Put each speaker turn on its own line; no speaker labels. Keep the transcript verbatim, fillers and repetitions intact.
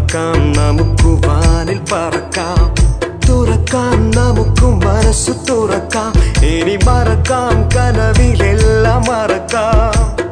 പറക്കാം നമുക്ക് വാനിൽ പറക്കാം തുറക്കാം നമുക്ക് മനസ്സു തുറക്കാം ഇനി മറക്കാം കനവിലെല്ലാം മറക്കാം